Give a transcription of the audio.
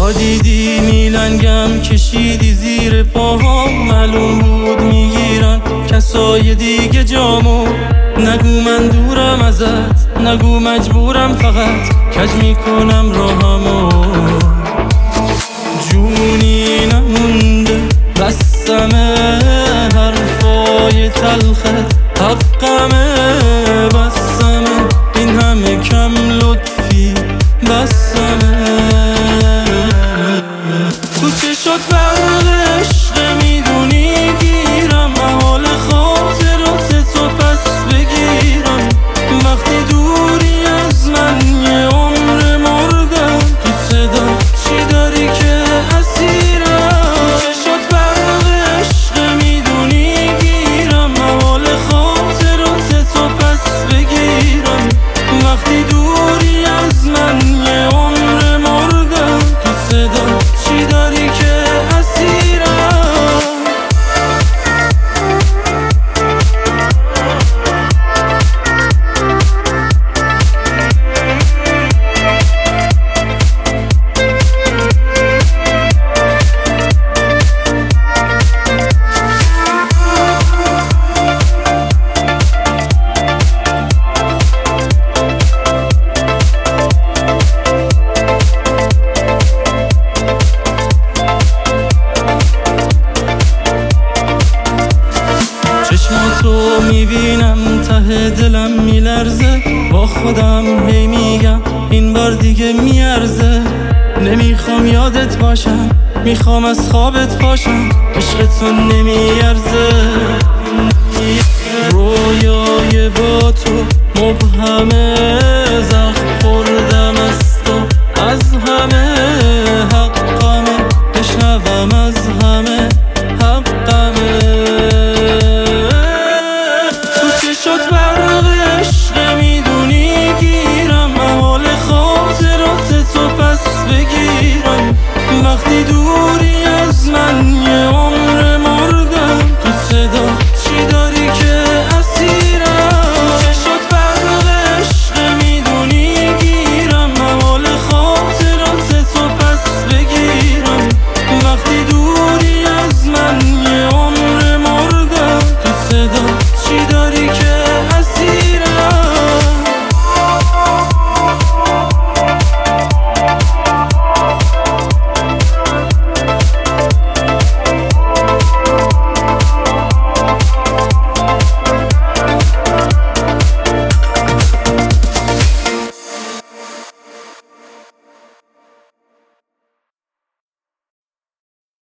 تا دیدی میلنگم کشیدی زیر پاهام، معلوم بود میگیرن کسای دیگه جامو. نگو من دورم ازت، نگو مجبورم، فقط کج میکنم راهمو. جونی نمونده بسمه، حرفای تلخت حقمه. بسمه این همه کم لطفی، بسمه تو چشات برق عشق میدونی گیرم، حال خاطرات تو پس بگیرم. وقتی دوری از من یه عمر مردم، تو صدا چی داری که اسیرم. تو چشات برق عشق میدونی گیرم، حال خاطرات تو پس بگیرم. وقتی دوری از من یه عمر مردم، تو صدا چی داری که اسیرم. چشماتو میبینم ته دلم میلرزه، با خودم هی میگم این بار دیگه میارزه. نمیخوام یادت باشم، میخوام از خوابت پاشم، عشقتو نمیارزه. رویای با تو مبهمه،